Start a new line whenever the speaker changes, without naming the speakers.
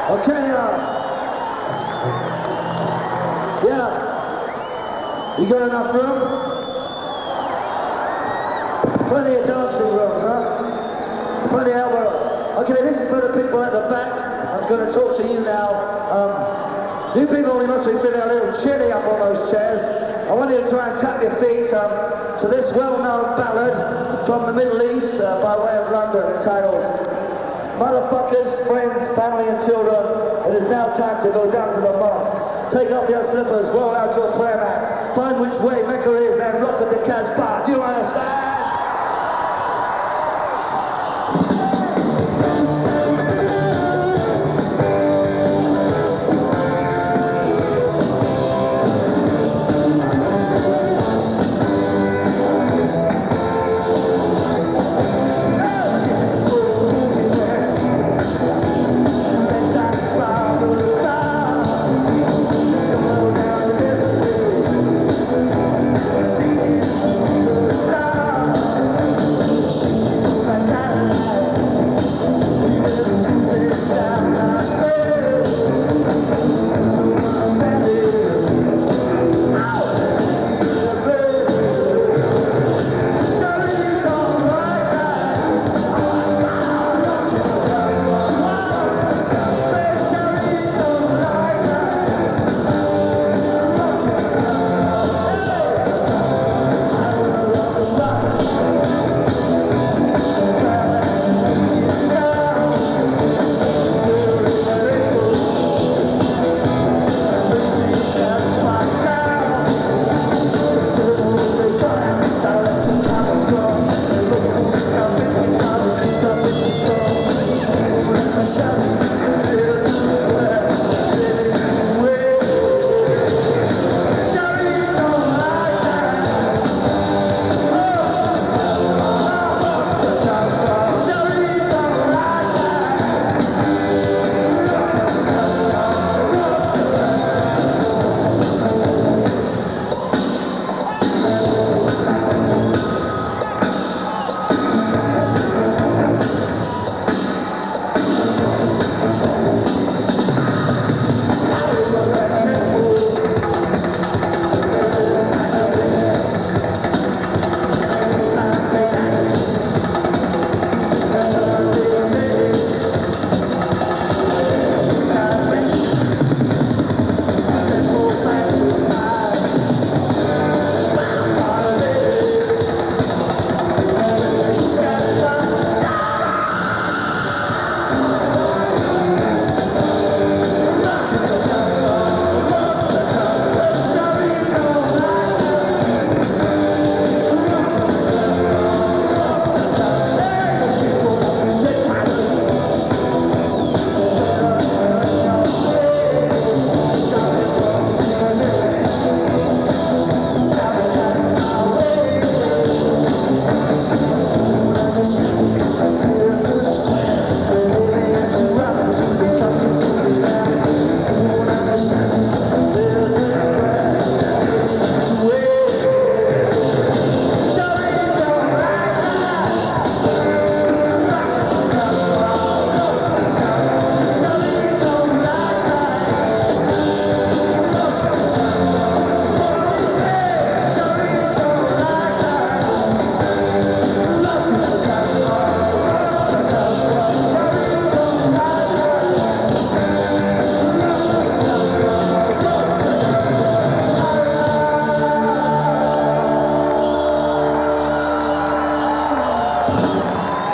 Okay, yeah. You got enough room? Plenty of dancing room, huh? Plenty of elbow room. Okay, this is for the people at the back. I'm going to talk to you now. You people, you must be feeling a little chilly up on those chairs. I want you to try and tap your feet to this well-known ballad from the Middle East by way of London entitled Motherfuckers, Friends, Family and Children. It is now time to go down to the mosque. Take off your slippers, roll out your prayer mat, find which way Mecca is and rock at the Casbah. Do you understand?